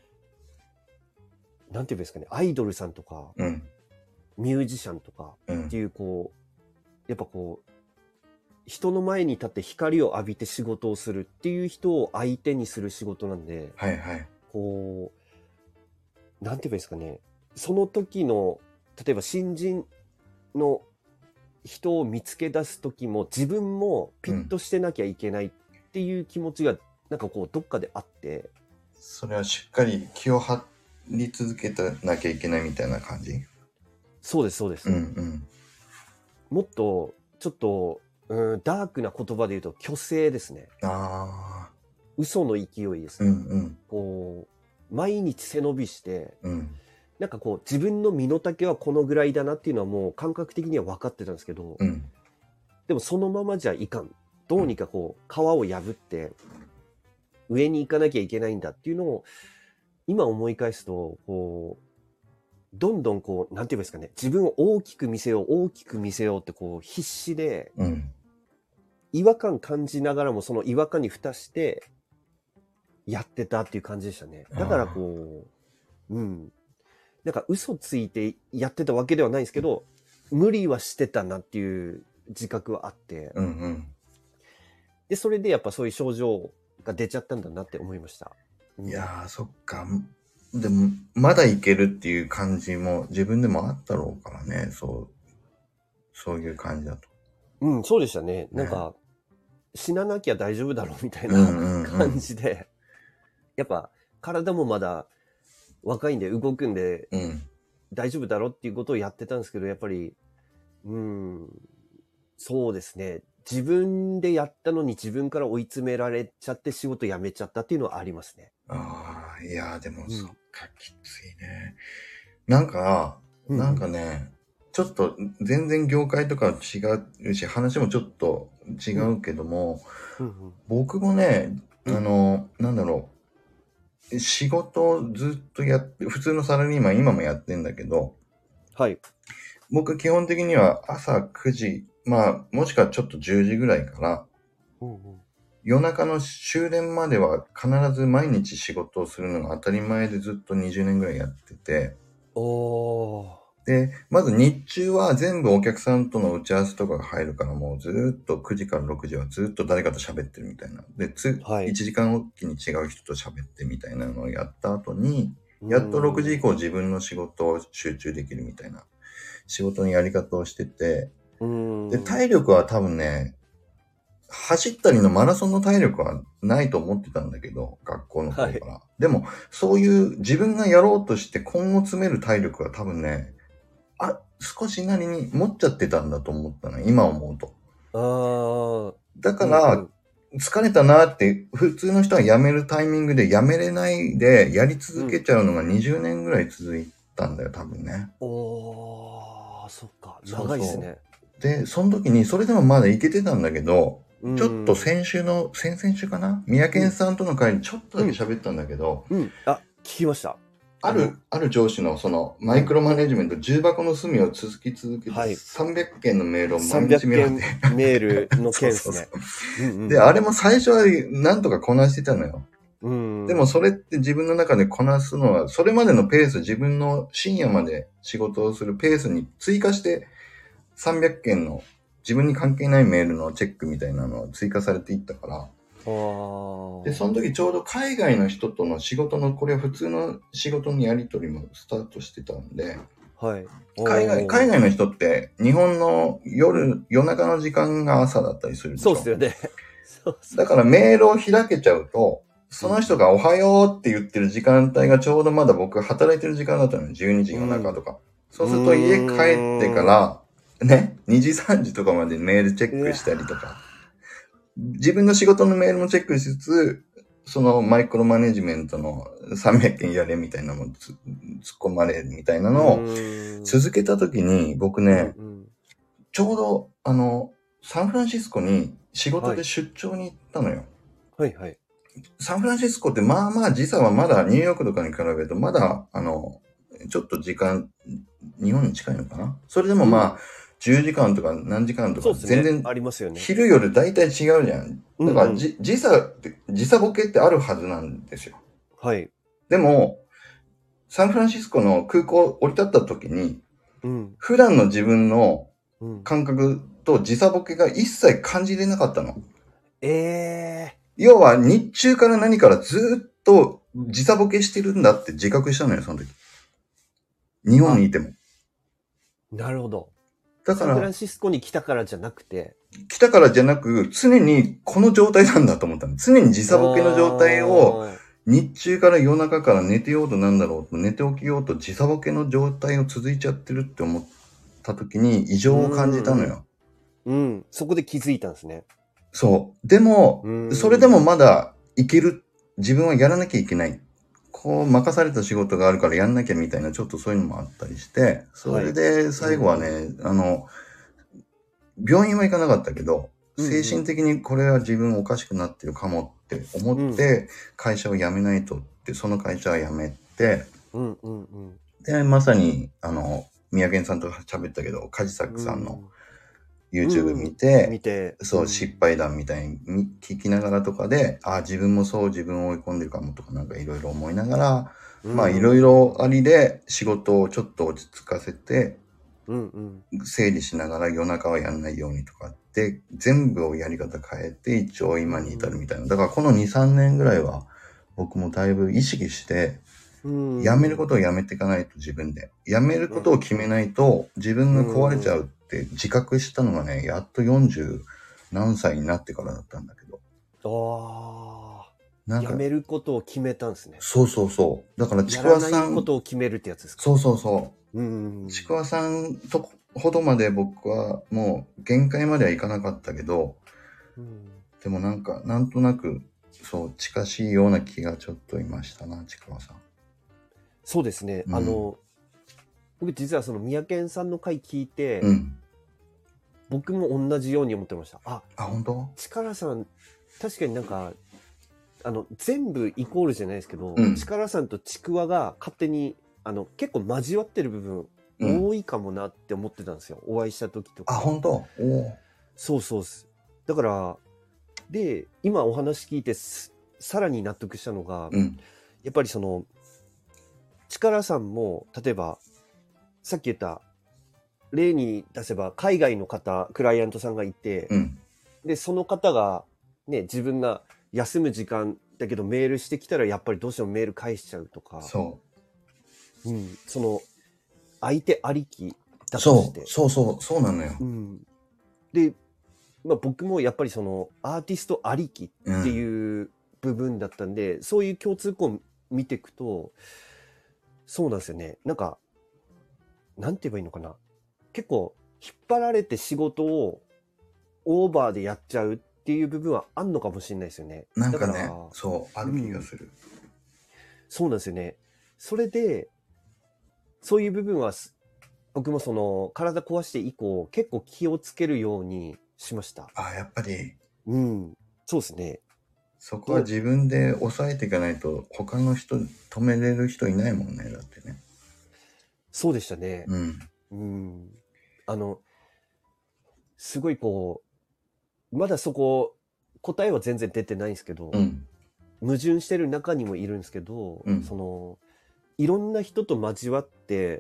言えばいいですかね、アイドルさんとか、ミュージシャンとかっていう、やっぱ人の前に立って光を浴びて仕事をするっていう人を相手にする仕事なんで、なんて言えばいいですかね、その時の、例えば新人の人を見つけ出す時も自分もピッとしてなきゃいけないっていう気持ちがなんかどっかであって、 それはしっかり気を張り続けなきゃいけないみたいな感じ。 そうですそうです、もっとちょっとダークな言葉で言うと虚勢ですね。嘘の勢いですね。毎日背伸びして、なんか自分の身の丈はこのぐらいだなっていうのはもう感覚的には分かってたんですけど、でもそのままじゃいかん。どうにか皮を破って上に行かなきゃいけないんだっていうのを今思い返すと、どんどんなんて言えばいいですかね、自分を大きく見せようって必死で、違和感感じながらもその違和感に蓋してやってたっていう感じでしたね。だからなんか嘘ついてやってたわけではないんですけど、無理はしてたなっていう自覚はあって、で、それでやっぱそういう症状が出ちゃったんだなって思いました。 いやー、そっか。でも、まだいけるっていう感じも自分でもあったろうからね。そういう感じだと。 そうでしたね。なんか、死ななきゃ大丈夫だろうみたいな感じで。 やっぱ体もまだ若いんで動くんで、大丈夫だろっていうことをやってたんですけど、やっぱり、そうですね。自分でやったのに自分から追い詰められちゃって仕事辞めちゃったっていうのはありますね。 ああ、いや、でもそっか、きついね。なんかね、ちょっと全然業界とか違うし、話もちょっと違うけども、僕もね、なんだろう、仕事をずっとやって、普通のサラリーマン今もやってんだけど、 はい。 僕基本的には朝9時、まあ、もしくはちょっと10時ぐらいから、夜中の終電までは必ず毎日仕事をするのが当たり前でずっと20年ぐらいやってて、で、まず日中は全部お客さんとの打ち合わせとかが入るからもうずっと9時から6時はずっと誰かと喋ってるみたいな。で、1時間おきに違う人と喋ってみたいなのをやった後に、やっと6時以降自分の仕事を集中できるみたいな仕事のやり方をしてて、で、体力は多分ね、走ったりのマラソンの体力はないと思ってたんだけど、学校の頃から。でも、そういう自分がやろうとして根を詰める体力は多分ね、少しなりに持っちゃってたんだと思ったの、今思うと。だから、疲れたなって、普通の人は辞めるタイミングで辞めれないで、やり続けちゃうのが20年ぐらい続いたんだよ、多分ね。 そっか。長いですね。 で、その時に、それでもまだいけてたんだけど、ちょっと先々週かな、三宅さんとの会にちょっとだけ喋ったんだけど、 聞きました。 ある上司のそのマイクロマネジメント、重箱の隅を続けて、300件のメールを毎日見られて。 300件メールの件ですね。 で、あれも最初はなんとかこなしてたのよ。でもそれって自分の中でこなすのは、それまでのペース、自分の深夜まで仕事をするペースに追加して300件の自分に関係ないメールのチェックみたいなのを追加されていったから、で、その時ちょうど海外の人との仕事の、これは普通の仕事のやり取りもスタートしてたんで、海外の人って日本の夜中の時間が朝だったりするでしょ。 そうですよね。 だからメールを開けちゃうと、その人がおはようって言ってる時間帯がちょうどまだ僕働いてる時間だったのよ。12時夜中とか。そうすると家帰ってから、ね、2時3時とかまでメールチェックしたりとか。自分の仕事のメールもチェックしつつ、そのマイクロマネジメントの300件やれみたいなのも突っ込まれるみたいなのを続けたときに、僕ね、ちょうどサンフランシスコに仕事で出張に行ったのよ。サンフランシスコってまあまあ時差はまだニューヨークとかに比べるとまだちょっと時間日本に近いのかな。それでもまあ、10時間とか何時間とか全然ありますよね。 昼夜大体違うじゃん。だから時差ボケってあるはずなんですよ。でも、サンフランシスコの空港降り立った時に、普段の自分の感覚と時差ボケが一切感じれなかったの。要は日中から何からずっと時差ボケしてるんだって自覚したのよ、その時。日本にいても。 なるほど。 だから、 サンフランシスコに来たからじゃなくて。 来たからじゃなく、常にこの状態なんだと思ったの。常に時差ボケの状態を、日中から夜中から寝てようとなんだろうと、寝て起きようと時差ボケの状態を続いちゃってるって思った時に異常を感じたのよ。 そこで気づいたんですね。 そう。でも、それでもまだいける。自分はやらなきゃいけない。こう任された仕事があるからやんなきゃみたいな、ちょっとそういうのもあったりして、それで最後はね、病院は行かなかったけど、精神的にこれは自分おかしくなってるかもって思って、会社を辞めないとって、その会社は辞めて、で、まさに、宮健さんと喋ったけど、梶作さんのYouTube 見て、そう、失敗談みたいに聞きながらとかで、自分もそう自分を追い込んでるかもとかなんかいろいろ思いながら、まあいろいろありで仕事をちょっと落ち着かせて、整理しながら夜中はやんないようにとかって、全部をやり方変えて一応今に至るみたいな。だからこの2、3年ぐらいは僕もだいぶ意識して、やめることをやめていかないと自分で。やめることを決めないと自分が壊れちゃうって自覚したのがね、やっと40何歳になってからだったんだけど。 なんかやめることを決めたんですね。 そうそうそう。だからちくわさん。やらないことを決めるってやつですか？ そうそうそう。ちくわさんとほどまで僕はもう限界まではいかなかったけど、でもなんとなく、そう、近しいような気がちょっといましたな、ちくわさん。 そうですね。僕実はその三宅さんの回聞いて、僕も同じように思ってました。 本当？ 力さん、確かになんか、全部イコールじゃないですけど、力さんとちくわが勝手に、結構交わってる部分多いかもなって思ってたんですよ。お会いした時とか。 本当？ そうそうっす。だから、で、今お話聞いてさらに納得したのが、やっぱりその、力さんも、例えば、さっき言った、例に出せば、海外の方、クライアントさんがいて、で、その方が、ね、自分が休む時間だけどメールしてきたら、やっぱりどうしてもメール返しちゃうとか。その、相手ありきだとして。 そうなのよ。 で、僕もやっぱりその、アーティストありきっていう部分だったんで、そういう共通項を見ていくと、そうなんですよね。なんか、なんて言えばいいのかな。結構、引っ張られて仕事をオーバーでやっちゃうっていう部分はあんのかもしれないですよね。 なんかね、そう、ある気がする。 そうなんですよね。それで、そういう部分は、僕もその、体壊して以降、結構気をつけるようにしました。 やっぱり。 そうですね。 そこは自分で抑えていかないと、他の人、止めれる人いないもんね、だってね。 そうでしたね。すごいこう、まだそこ、答えは全然出てないんですけど、矛盾してる中にもいるんですけど、その、いろんな人と交わって、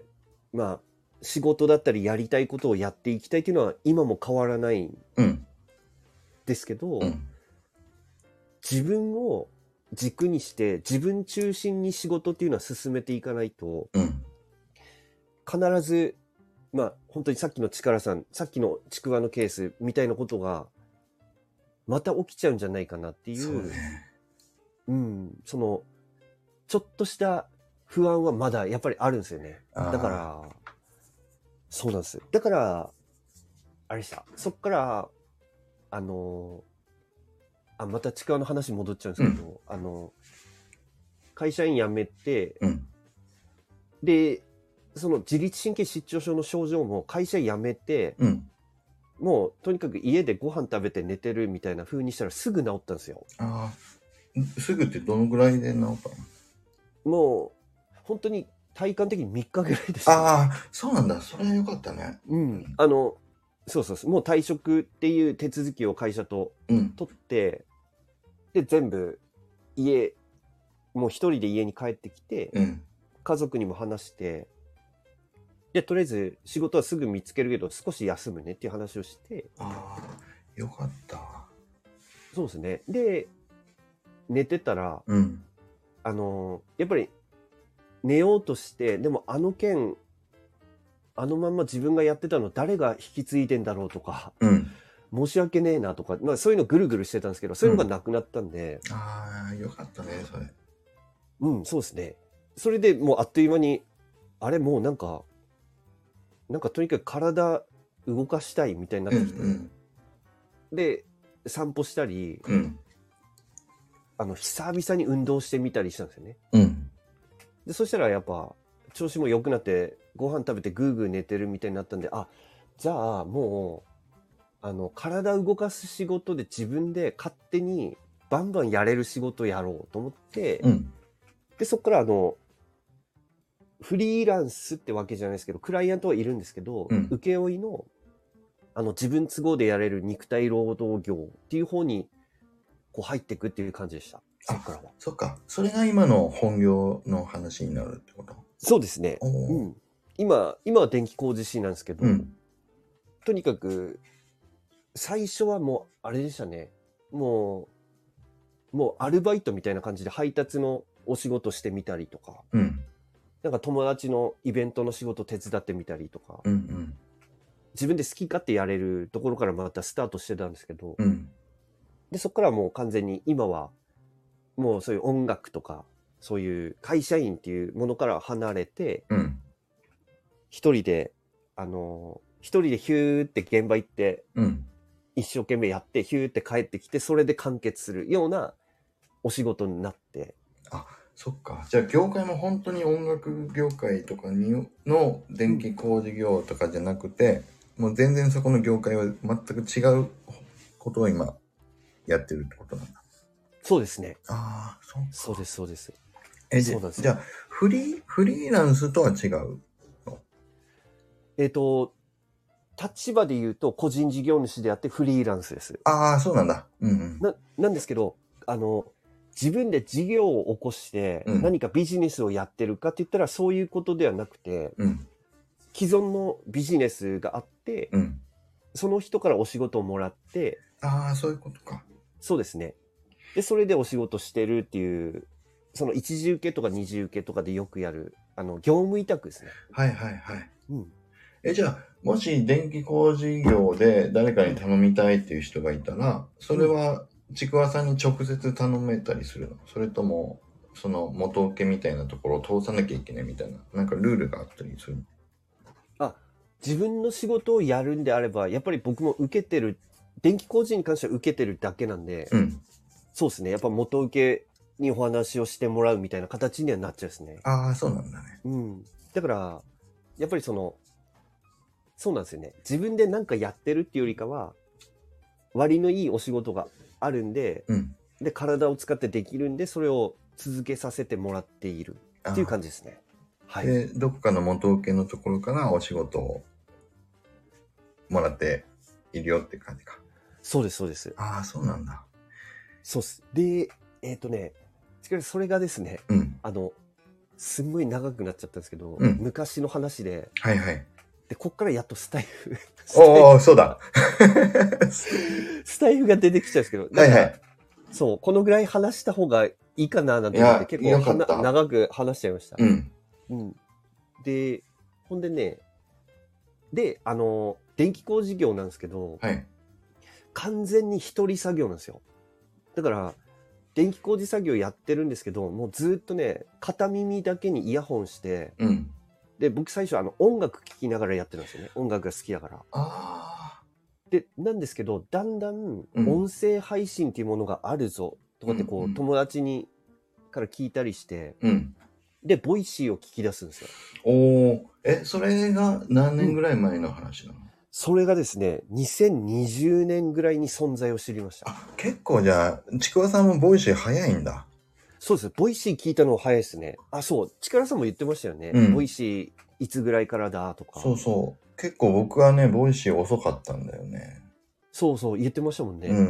仕事だったりやりたいことをやっていきたいっていうのは今も変わらないんですけど、自分を軸にして自分中心に仕事っていうのは進めていかないと、必ず、本当にさっきの力さん、さっきのちくわのケースみたいなことがまた起きちゃうんじゃないかなっていう、その、ちょっとした不安はまだやっぱりあるんですよね。だから、そうなんです。だから、あれでした。そっから、またちくわの話戻っちゃうんですけど、会社員辞めて、で、その自律神経失調症の症状も会社辞めて、もうとにかく家でご飯食べて寝てるみたいな風にしたらすぐ治ったんですよ。 すぐってどのぐらいで治ったの？ もう、本当に体感的に3日ぐらいでした、 そうなんだ。それはよかったね。 そうそうそう。もう退職っていう手続きを会社と取って、で、全部もう一人で家に帰ってきて、家族にも話して、で、とりあえず仕事はすぐ見つけるけど少し休むねっていう話をして。 よかった。 そうですね。で、寝てたら、やっぱり寝ようとして、でも件、あのまんま自分がやってたの誰が引き継いでんだろうとか、申し訳ねえなとか、そういうのぐるぐるしてたんですけど、そういうのがなくなったんで。 よかったね、それ。 そうですね。それでもうあっという間に、もうなんかとにかく体動かしたいみたいになってきて、で、散歩したり、久々に運動してみたりしたんですよね。で、そしたらやっぱ、調子も良くなって、ご飯食べてぐーぐー寝てるみたいになったんで、じゃあもう、体動かす仕事で自分で勝手にバンバンやれる仕事をやろうと思って、で、そっからフリーランスってわけじゃないですけど、クライアントはいるんですけど、請負の、自分都合でやれる肉体労働業っていう方に、こう入っていくっていう感じでした。そっからは。 そっか。それが今の本業の話になるってこと？ そうですね。今は電気工事士なんですけど、とにかく、最初はもう、あれでしたね。もうアルバイトみたいな感じで配達のお仕事してみたりとか、なんか友達のイベントの仕事手伝ってみたりとか、自分で好き勝手やれるところからまたスタートしてたんですけど、で、そこからもう完全に今は、 もうそういう音楽とか、そういう会社員っていうものから離れて、一人でヒューって現場行って、一生懸命やって、ヒューって帰ってきて、それで完結するようなお仕事になって。 あ、そっか。じゃあ業界も本当に音楽業界とかの電気工事業とかじゃなくて、もう全然そこの業界は全く違うことを今やってるってことなんだ。 そうですね。 ああ、 そうです、そうです。 そうなんです。じゃあフリーランスとは違うの？ 立場で言うと個人事業主であってフリーランスです。 ああ、そうなんだ。 なんですけど、自分で事業を起こして何かビジネスをやってるかって言ったらそういうことではなくて、既存のビジネスがあって、その人からお仕事をもらって。 ああ、そういうことか。 そうですね。で、それでお仕事してるっていう、その一次受けとか二次受けとかでよくやる、業務委託ですね。 はいはいはい。じゃあ、もし電気工事業で誰かに頼みたいっていう人がいたら、それはちくわさんに直接頼めたりするの？それとも、その元請けみたいなところを通さなきゃいけないみたいな、なんかルールがあったりするの？ 自分の仕事をやるんであれば、やっぱり僕も受けてる、電気工事に関しては受けてるだけなんで、そうですね。やっぱ元請けにお話をしてもらうみたいな形にはなっちゃうですね。 ああ、そうなんだね。 だから、やっぱりそうなんですよね。自分で何かやってるっていうよりかは、割のいいお仕事があるんで、で、体を使ってできるんで、それを続けさせてもらっているっていう感じですね。 はい。で、どこかの元請けのところからお仕事をもらっているよって感じか。 そうです、そうです。 ああ、そうなんだ。 そうっす。で、それがですね、すんごい長くなっちゃったんですけど、昔の話で、で、こっからやっとスタイフ。 そうだ。 スタイフが出てきちゃうんですけど、そう、このぐらい話した方がいいかななんて思って結構長く話しちゃいました。で、ほんでね、で、電気工事業なんですけど、完全に一人作業なんですよ。だから、電気工事作業やってるんですけど、もうずっとね、片耳だけにイヤホンして、で、僕最初音楽聴きながらやってるんですよね。音楽が好きだから。で、なんですけど、だんだん音声配信っていうものがあるぞ、とかってこう、友達から聞いたりして、で、ボイシーを聞き出すんですよ。 それが何年ぐらい前の話なの？ それがですね、2020年ぐらいに存在を知りました。 結構じゃあ、ちくわさんもボイシー早いんだ。 そうです。ボイシー聞いたの早いですね。そう。力さんも言ってましたよね。ボイシーいつぐらいからだとか。 そう。結構僕はね、ボイシー遅かったんだよね。 そう、言ってましたもんね。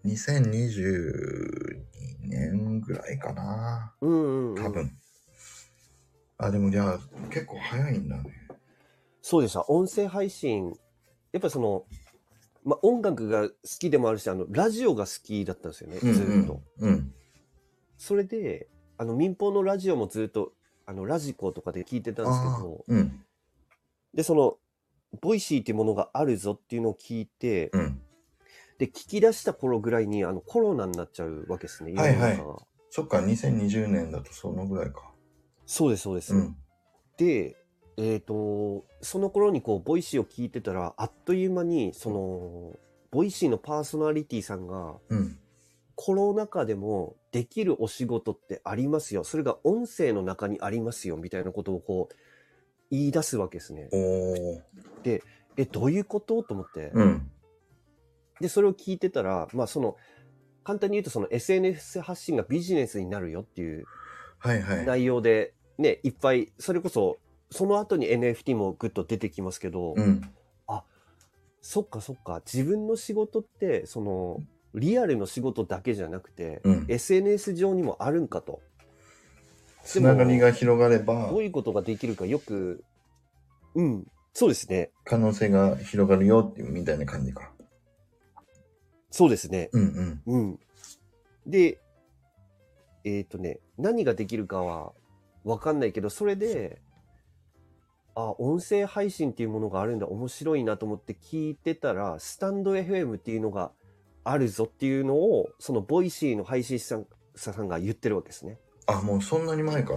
2022年ぐらいかな。多分。でもじゃあ、結構早いんだね。 そうでした。音声配信。やっぱ音楽が好きでもあるし、ラジオが好きだったんですよね、ずっと。それで、民放のラジオもずっと、ラジコとかで聞いてたんですけど、で、ボイシーっていうものがあるぞっていうのを聞いて、で、聞き出した頃ぐらいに、コロナになっちゃうわけですね、世の中が。 そっか、2020年だとそのぐらいか。 そうです、そうです。で、その頃にボイシーを聞いてたら、あっという間に、ボイシーのパーソナリティさんが、コロナ禍でもできるお仕事ってありますよ。それが音声の中にありますよ、みたいなことを言い出すわけですね。で、どういうことと思って。で、それを聞いてたら、簡単に言うとSNS 発信がビジネスになるよっていう内容で、ね、いっぱい、それこそ、その後に NFT もぐっと出てきますけど、そっか。自分の仕事って、リアルの仕事だけじゃなくて、SNS 上にもあるんかと。 つながりが広がれば。 どういうことができるかよく、そうですね。 可能性が広がるよっていうみたいな感じか。 そうですね。で、何ができるかはわかんないけど、それで、音声配信っていうものがあるんだ、面白いなと思って聞いてたら、スタンド FM っていうのがあるぞっていうのを、ボイシーの配信者さんが言ってるわけですね。 あ、もうそんなに前から？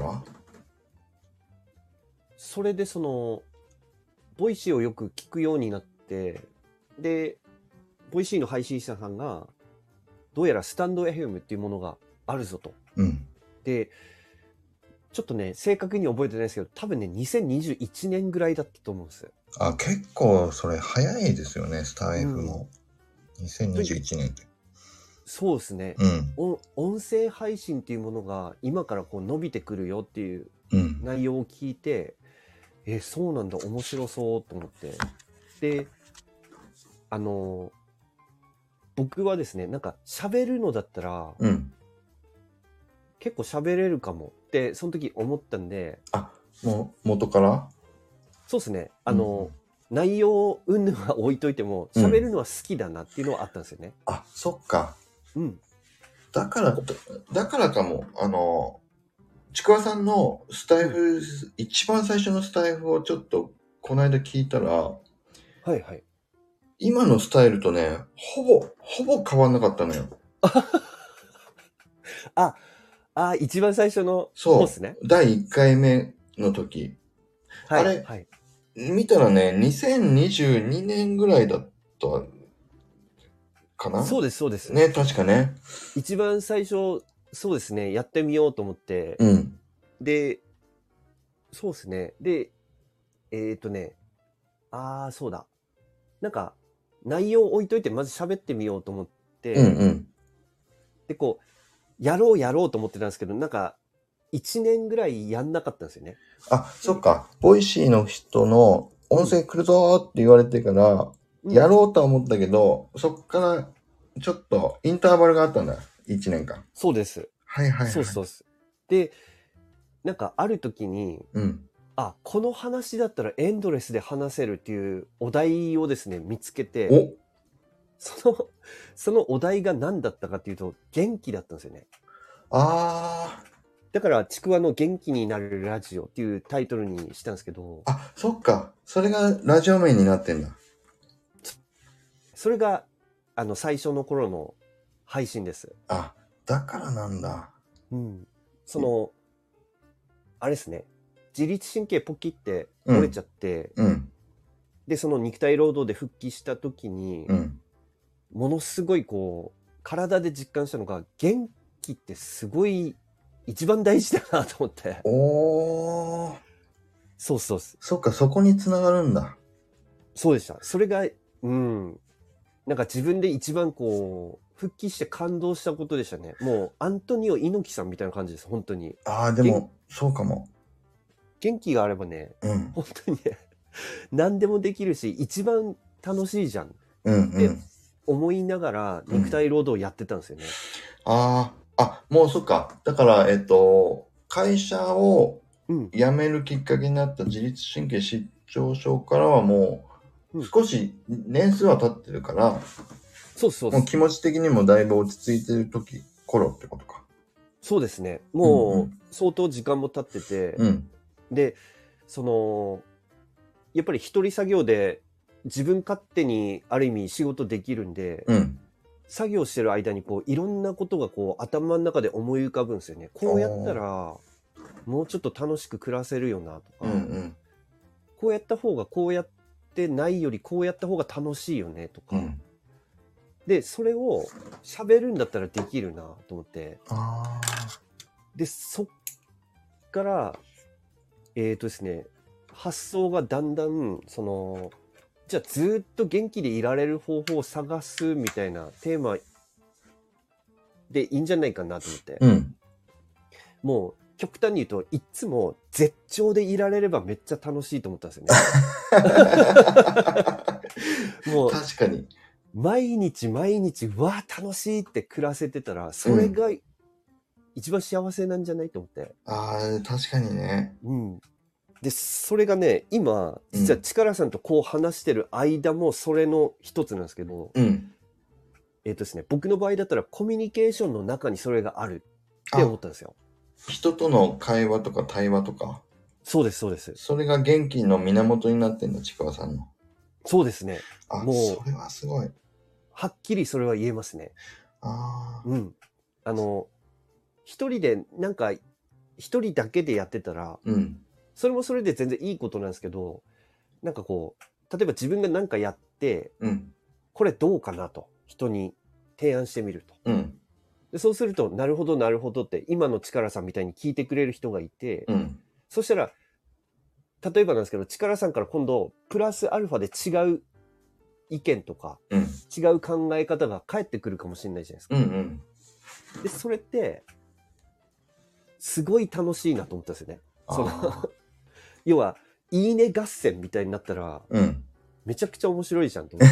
それでボイシーをよく聞くようになって、で、ボイシーの配信者さんが、どうやらスタンド FM っていうものがあるぞと。 うん。 で、ちょっとね、正確に覚えてないですけど、多分ね、2021年ぐらいだったと思うんです。 あ、結構それ早いですよね、スター F も。2021年って。 そうですね。音声配信っていうものが今からこう伸びてくるよっていう内容を聞いて、そうなんだ、面白そうと思って。で、僕はですね、なんか喋るのだったら、結構喋れるかもって、その時思ったんで。 あ、もう元から？ そうですね。内容云々は置いといても、喋るのは好きだなっていうのはあったんですよね。 あ、そっか。 うん。 だからかも、ちくわさんのスタイフ、一番最初のスタイフをちょっとこの間聞いたら、 はいはい。 今のスタイルとね、ほぼ変わんなかったのよ。 一番最初のそうですね。第1回目の時。 はい、あれ、はい、 見たらね、2022年ぐらいだったかな？ そうです、そうです。 ね、確かね。 一番最初、そうですね、やってみようと思って。で、そうですね。で、そうだ。なんか、内容を置いといて、まず喋ってみようと思って、で、こう、やろうと思ってたんですけど、なんか、1年ぐらいやんなかったんですよね。 あ、そっか。ボイシーの人の音声来るぞって言われてから、やろうとは思ったけど、そっからちょっとインターバルがあったんだ。1年間。 そうです。 はいはいはい。 そうです。で、なんかある時に、この話だったらエンドレスで話せるっていうお題をですね、見つけて、そのお題が何だったかっていうと、元気だったんですよね。だから、ちくわの元気になるラジオっていうタイトルにしたんですけど。 あ、そっか。それがラジオ名になってんだ。 それが、最初の頃の配信です。 あ、だからなんだ。 うん。あれですね。自律神経ポキって折れちゃって、で、その肉体労働で復帰した時に、ものすごいこう、体で実感したのが、元気ってすごい一番大事だなと思って。そう。 そっか、そこに繋がるんだ。 そうでした。それが、なんか自分で一番こう、復帰して感動したことでしたね。もう、アントニオ猪木さんみたいな感じです、本当に。 でも、そうかも。 元気があればね、本当にね、何でもできるし、一番楽しいじゃん。って思いながら、肉体労働やってたんですよね。 もうそっか。だから、会社を辞めるきっかけになった自律神経失調症からはもう、少し年数は経ってるから、 そう。 もう気持ち的にもだいぶ落ち着いてる頃ってことか。 そうですね。もう、相当時間も経ってて、で、やっぱり一人作業で自分勝手にある意味仕事できるんで、作業してる間にこういろんなことがこう頭の中で思い浮かぶんですよね。こうやったらもうちょっと楽しく暮らせるよなとか、こうやった方がこうやってないよりこうやった方が楽しいよねとか、でそれを喋るんだったらできるなと思って、でそっからですね、発想がだんだんじゃあずっと元気でいられる方法を探すみたいなテーマでいいんじゃないかなと思って。もう極端に言うといつも絶頂でいられればめっちゃ楽しいと思ったんですよね。もう確かに。 毎日わあ楽しいって暮らせてたらそれが一番幸せなんじゃないと思って。 確かにね。 で、それがね、今、実は力さんとこう話してる間もそれの一つなんですけど、ですね、僕の場合だったらコミュニケーションの中にそれがあるって思ったんですよ。 人との会話とか対話とか。 そうです。 それが元気の源になってんだ、ちくわさんの。 そうですね。 もう、それはすごい。 はっきりそれは言えますね。 一人でなんか一人だけでやってたら、それもそれで全然いいことなんですけど、なんかこう例えば自分が何かやって、これどうかなと人に提案してみると、でそうするとなるほどなるほどって今の力さんみたいに聞いてくれる人がいて、そしたら例えばなんですけど、力さんから今度プラスアルファで違う意見とか、違う考え方が返ってくるかもしれないじゃないですか。でそれってすごい楽しいなと思ったんですよね。要はいいね合戦みたいになったら、めちゃくちゃ面白いじゃんと思って。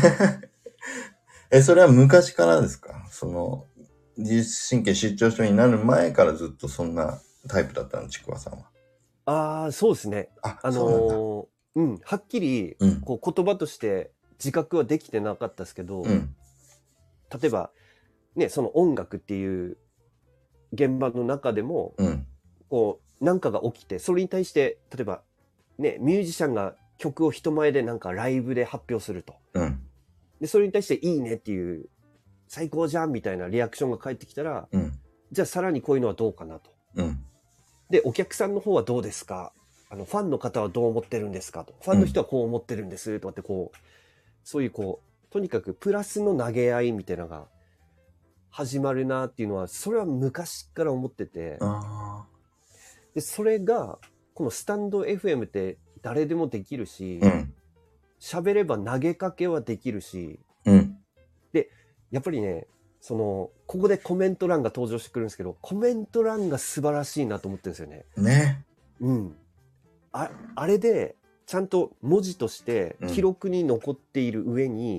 それは昔からですか？自律神経失調症になる前からずっとそんなタイプだったの、ちくわさんは。 そうですね。はっきり、こう言葉として自覚はできてなかったですけど、例えば、ね、その音楽っていう現場の中でも、こう、なんかが起きて、それに対して、例えば、ね、ミュージシャンが曲を人前でなんかライブで発表すると。で、それに対していいねっていう、最高じゃんみたいなリアクションが返ってきたら、じゃあさらにこういうのはどうかなと。で、お客さんの方はどうですか？ファンの方はどう思ってるんですかと。ファンの人はこう思ってるんですとかってこう、そういうこう、とにかくプラスの投げ合いみたいなのが始まるなっていうのは、それは昔から思ってて。で、それが、このスタンド FM って誰でもできるし、喋れば投げかけはできるし、で、やっぱりね、ここでコメント欄が登場してくるんですけど、コメント欄が素晴らしいなと思ってるんですよね。 ね。 あれで、ちゃんと文字として記録に残っている上に、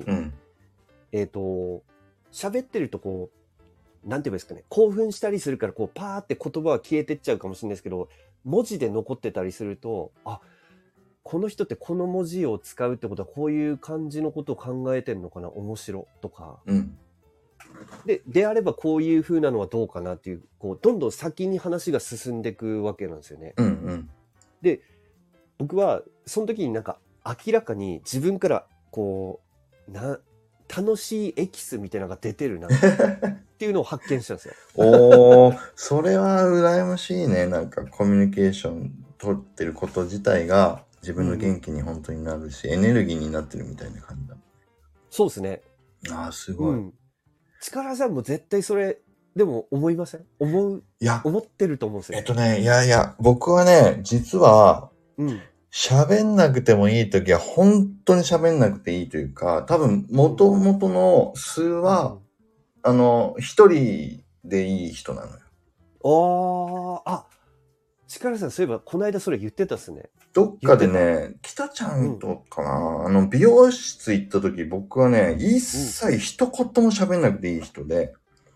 喋ってるとこう、なんて言えばいいですかね、興奮したりするから、こう、パーって言葉は消えてっちゃうかもしれないですけど、文字で残ってたりすると、あ、この人ってこの文字を使うってことはこういう感じのことを考えてんのかな、面白とか。であればこういう風なのはどうかなっていう、こう、どんどん先に話が進んでいくわけなんですよね。で、僕は、その時になんか明らかに自分から、こう、楽しいエキスみたいなのが出てるなっていうのを発見したんですよ。それは羨ましいね。なんかコミュニケーション取ってること自体が自分の元気に本当になるし、エネルギーになってるみたいな感じだ。 そうですね。 すごい。 力さんも絶対それ、でも思いません？思ってると思うんですよ。 いや、僕はね、実は、喋んなくてもいいときは本当に喋んなくていいというか、多分元々の数は、一人でいい人なのよ。力さんそういえばこの間それ言ってたっすね。 どっかでね、北ちゃんとかな、美容室行った時僕はね、一切一言も喋んなくていい人で、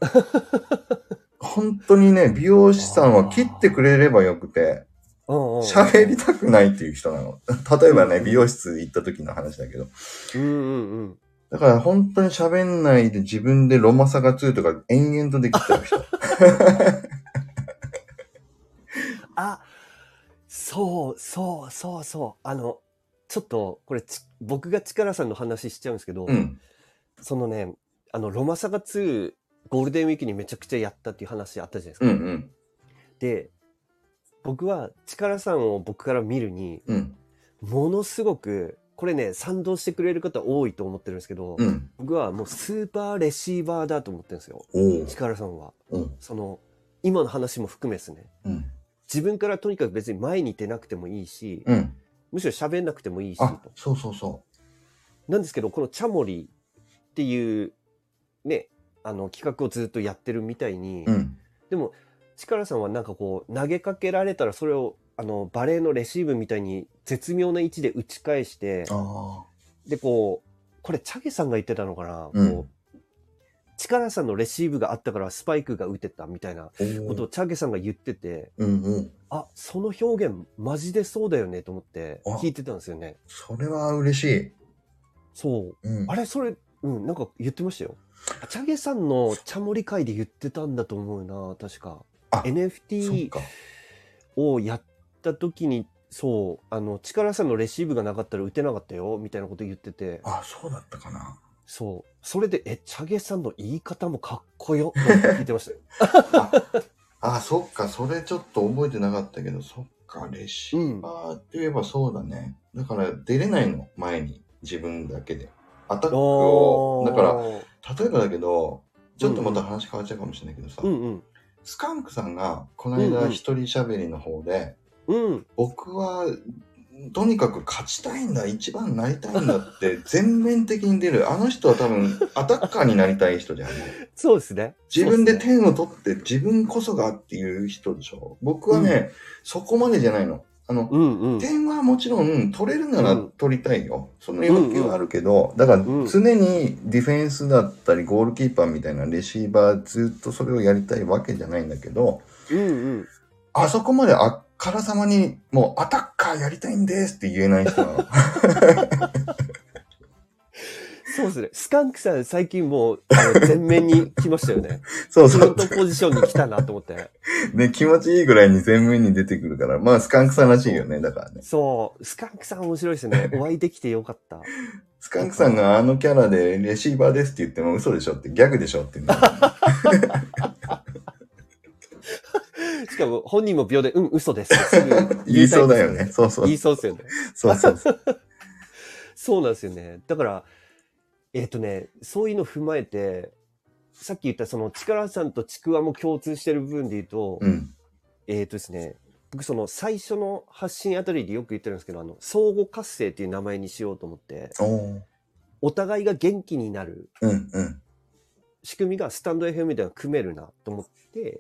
本当にね、美容師さんは切ってくれればよくて、喋りたくないっていう人なの。例えばね、美容室行った時の話だけど。だから本当に喋んないで自分でロマサガ2とか延々とできちゃう人。 そう。ちょっと、これ、僕が力さんの話しちゃうんですけど、そのね、ロマサガ2、ゴールデンウィークにめちゃくちゃやったっていう話あったじゃないですか。で、僕は力さんを僕から見るに、ものすごく、これね、賛同してくれる方多いと思ってるんですけど、僕はもうスーパーレシーバーだと思ってるんですよ。力さんは。今の話も含めですね。自分からとにかく別に前に出なくてもいいし、むしろ喋んなくてもいいしと。そうなんですけど、このチャモリっていうね、企画をずっとやってるみたいに、でも力さんはなんかこう投げかけられたらそれをバレーのレシーブみたいに絶妙な位置で打ち返して、でこれチャゲさんが言ってたのかな、こう力さんのレシーブがあったからスパイクが打てたみたいなことをチャゲさんが言ってて、その表現マジでそうだよねと思って聞いてたんですよね。 それは嬉しい。 そう。あれそれ、なんか言ってましたよ。チャゲさんのチャモリ会で言ってたんだと思うな、確か。NFT をやった時に、そう、力さんのレシーブがなかったら打てなかったよ、みたいなこと言ってて。 そうだったかな。 そう。それで、チャゲさんの言い方もかっこよ、と聞いてましたよ。 あ、そっか、それちょっと覚えてなかったけど、そっか、レシーバーって言えばそうだね。だから出れないの、前に。自分だけで。アタックを、だから、例えばだけど、ちょっとまた話変わっちゃうかもしれないけどさ、スカンクさんがこの間一人喋りの方で、僕はとにかく勝ちたいんだ、一番なりたいんだって全面的に出る。あの人は多分アタッカーになりたい人じゃん。 そうですね。 自分で点を取って自分こそがっていう人でしょ。僕はね、そこまでじゃないの。点はもちろん取れるなら取りたいよ。その欲求はあるけど、だから常にディフェンスだったりゴールキーパーみたいなレシーバーずっとそれをやりたいわけじゃないんだけど、あそこまであからさまにもうアタッカーやりたいんですって言えない人なの。 そうですね。スカンクさん最近もう前面に来ましたよね。 そう。 フロントポジションに来たなと思って。 ね、気持ちいいぐらいに前面に出てくるから、まあスカンクさんらしいよね、だからね。 そう。スカンクさん面白いですね。お会いできてよかった。 スカンクさんがあのキャラでレシーバーですって言っても嘘でしょってギャグでしょって言うんだしかも本人も秒で、嘘ですって言いそうだよね。そうそう。 言いそうですよね。 そう。 そうなんですよね。だから、そういうの踏まえて、さっき言ったその力さんとちくわも共通してる部分で言うと、ですね、僕その最初の発信あたりでよく言ってるんですけど、相互活性っていう名前にしようと思って、お互いが元気になる仕組みがスタンド FM では組めるなと思って、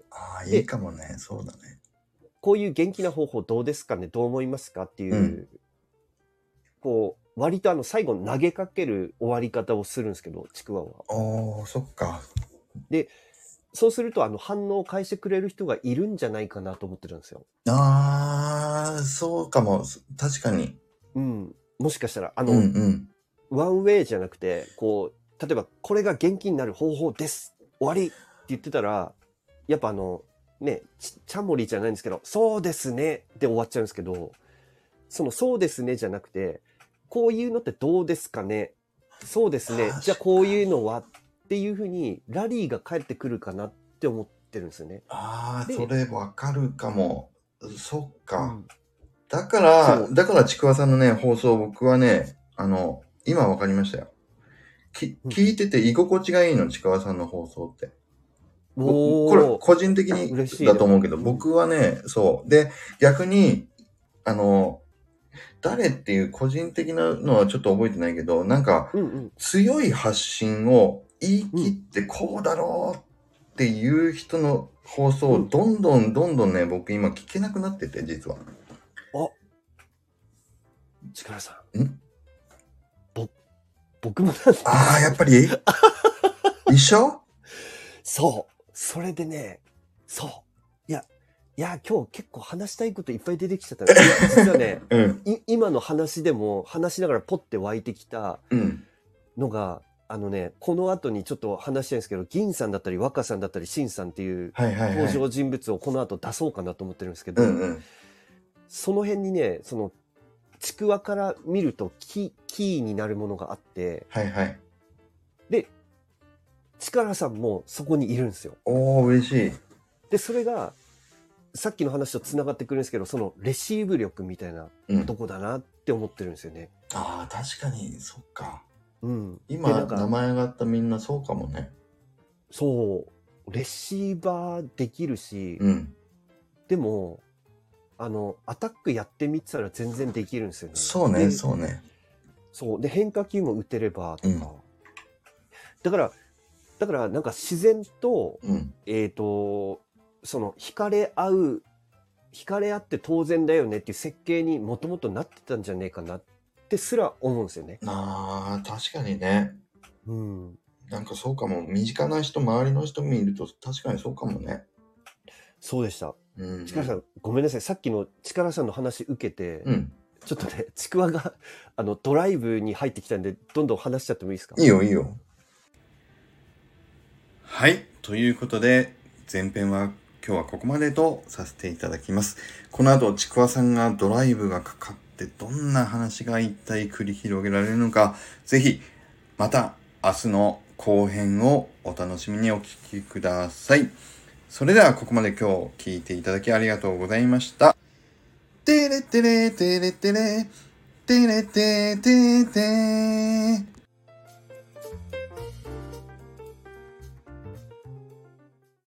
いいかもね。そうだね。 こういう元気な方法どうですかね、どう思いますかっていう、こう、割と最後投げかける終わり方をするんですけど、ちくわは。 そっか。 で、そうすると反応を返してくれる人がいるんじゃないかなと思ってるんですよ。 そうかも。確かに。 もしかしたら、ワンウェイじゃなくて、こう、例えば、これが元気になる方法です。終わりって言ってたら、やっぱね、チャモリじゃないんですけど、そうですねで終わっちゃうんですけど、そうですねじゃなくて、こういうのってどうですかね、そうですね、じゃあこういうのはっていうふうにラリーが返ってくるかなって思ってるんですよね。 それわかるかも。そっか。だからちくわさんのね、放送僕はね、今わかりましたよ。聞いてて居心地がいいの、ちくわさんの放送って。これ個人的にだと思うけど、僕はね、そう。で、逆に、誰っていう個人的なのはちょっと覚えてないけど、なんか、強い発信を言い切ってこうだろうっていう人の放送をどんどんね、僕今聞けなくなってて、実は。 力さん僕もなんです。 やっぱり一緒？ そう。それでね、そう。いや、今日結構話したいこといっぱい出てきちゃった。実はね、今の話でも話しながらポッて湧いてきたのが、この後にちょっと話したいんですけど、銀さんだったり若さんだったり新さんっていう登場人物をこの後出そうかなと思ってるんですけど、その辺にね、ちくわから見るとキーになるものがあって、で、力さんもそこにいるんですよ。 嬉しい。 で、それが、さっきの話と繋がってくるんですけど、そのレシーブ力みたいなとこだなって思ってるんですよね。 確かに、そっか。 今、 名前上がったみんなそうかもね。 そう。レシーバーできるし、でも、アタックやってみてたら全然できるんですよね。 そうね。 そう。で、変化球も打てればとか。だからなんか自然と、惹かれ合って当然だよねっていう設計にもともとなってたんじゃねえかなってすら思うんですよね。 確かにね。なんかそうかも。身近な人、周りの人見ると確かにそうかもね。 そうでした。力さん、ごめんなさい。さっきの力さんの話受けて、ちょっとね、ちくわがドライブに入ってきたんで、どんどん話しちゃってもいいですか？ いいよ。はい。ということで、前編は今日はここまでとさせていただきます。この後、ちくわさんがドライブがかかってどんな話が一体繰り広げられるのか、ぜひ、また明日の後編をお楽しみにお聞きください。 それではここまで今日聞いていただきありがとうございました。てれてれてれてれてれててて